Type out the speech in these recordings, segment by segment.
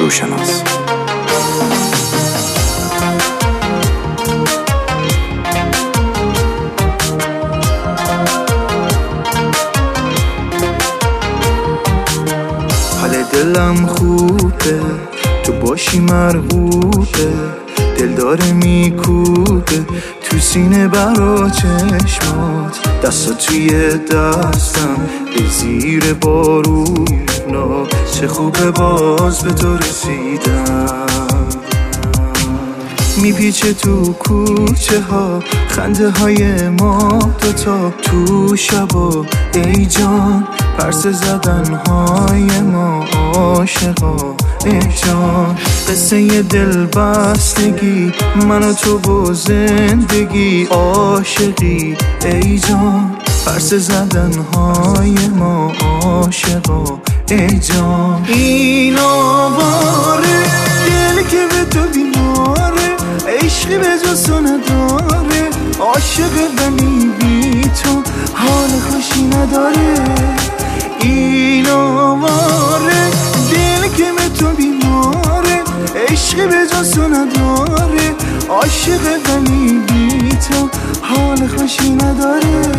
روشناس. حال دلم خوبه تو باشی مرغوبه، دل داره میکوبه تو سینه برا چشمات، دستا توی دستم به زیر بارونا، چه خوبه باز به تو رسیدم. میپیچه تو کوچه ها خنده های ما دوتا، تو شبا ای جان پرسه زدن های ما عاشقا ای جان. قصه ی دل بستگی من و تو با زندگی، عاشقی ای جان پرسه زدن های ما عاشقا ای جان. این آواره دل که به تو بیماره، عشقی به جز تو نداره، عاشقه ولی بی تو حال خوشی نداره. این آواره دل که به تو بیماره، عشقی به جز تو نداره، عاشقه ولی بی تو حال خوشی نداره.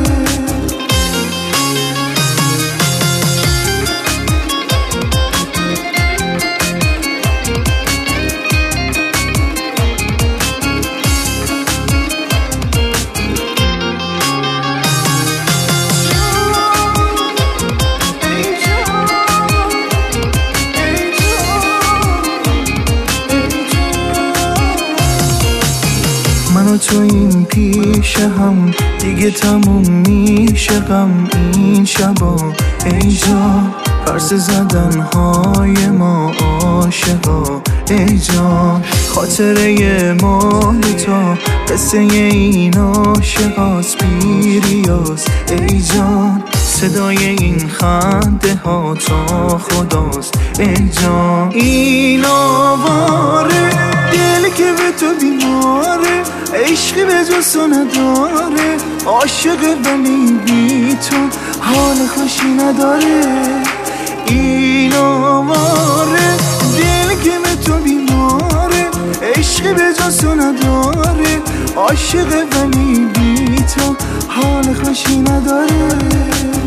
من و تو این پیش هم دیگه تموم میشه غم این شبا ای جان، پرسه زدن های ما عاشقا ای جان. خاطره مال تو قصه این عاشقاست بیریاز ای جان، صدای این خنده ها تا خداست ای جان. این آواره دل که به تو بیماره، عشقی به جز تو نداره، عاشقه ولی بی تو حال خوشی نداره. این آواره دل که به تو بیماره، عشقی به جز تو نداره، عاشقه ولی بی تو حال خوشی نداره.